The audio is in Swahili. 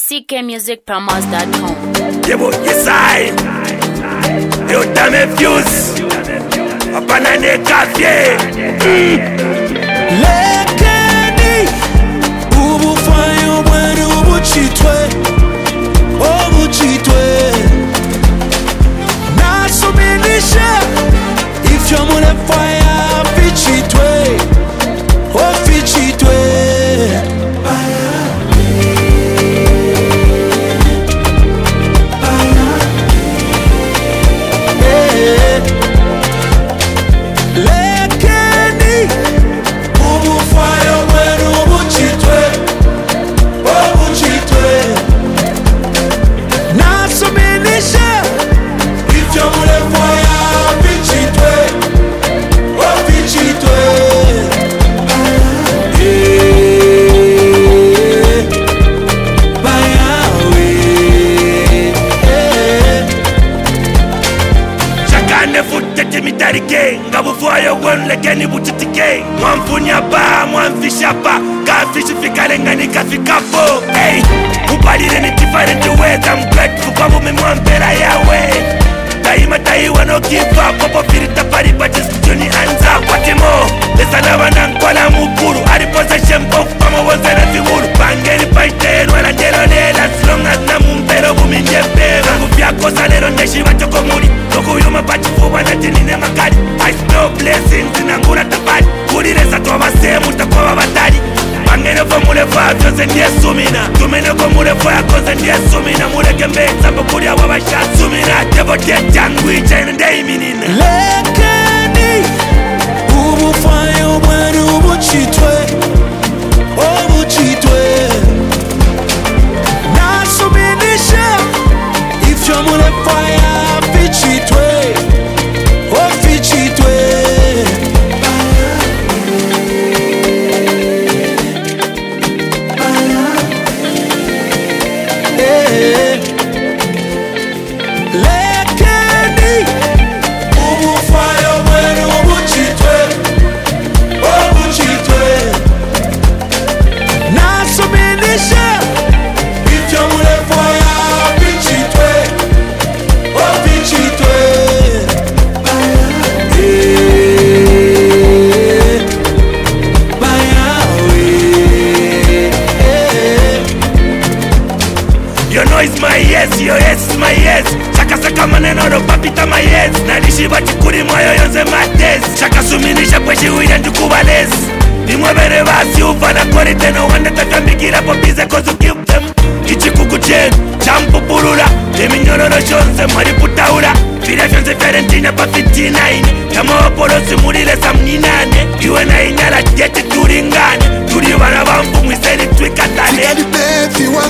ckmusicpromos.com. Yebo, yes I. Yo dame fuse. Apana ne kafye. Lekeni ubufayo mwenu ubuchitwe obuchitwe nasuminisha ifyo mule fire fichitwe ofichitwe Ngabufuayo gwen lekeni butitike Mwamfunya ba, mwamfisha pa Kafishi fikale ngani kafikapo Hey, upalire ni different ways I'm grateful kwa mume mwampera yawe Taima taiwa no give up Popo firita pari batis kujuni anza kwa timo Lesa na wanankwala mukuru Ariposa shempo kama wanzana figuru Pangeri paitenu wala njelo lela As long as na mumpero buminjepe Mangu vyako salero neshi wachoko muri Toko yuma bachi fuwa na tinine makari I smell blessings inangura tapari Kuriresa tuwa semu takuwa batari Mangene kwa mulefa vyose ndiye sumina Tumene kwa mulefa ya koze ndiye sumina Mureke mbeza mbukuri ya wabasha sumina Devo tie jangu ichaine ndei minina Lekeni ubufayo mwenu ubuchitwe obuchitwe nasuminisha ifyo mulefa ya fichitwe ofichitwe Lekeni ubufayo mwenu ubuchitwe obuchitwe nasuminisha ifyo mulefa ya fichitwe ofichitwe Your no is my yes, your yes is my yes Shaka saka maneno no papita my yes Nalishi bachikuri mwayo yonze mates Shaka suminisha kweshi uile ndukubales Nimwebere basi ufana kori teno Wanda tatambikira popize cause you give them Ichikuku chen, champu purura Deminyororo shonze mwari putaura Fira shonze ferentine pa 59 Kama waporosi murile samninane Iwe na ingala jeti turingane Turi wana bambu mwiseni twikatane Sikali befi wa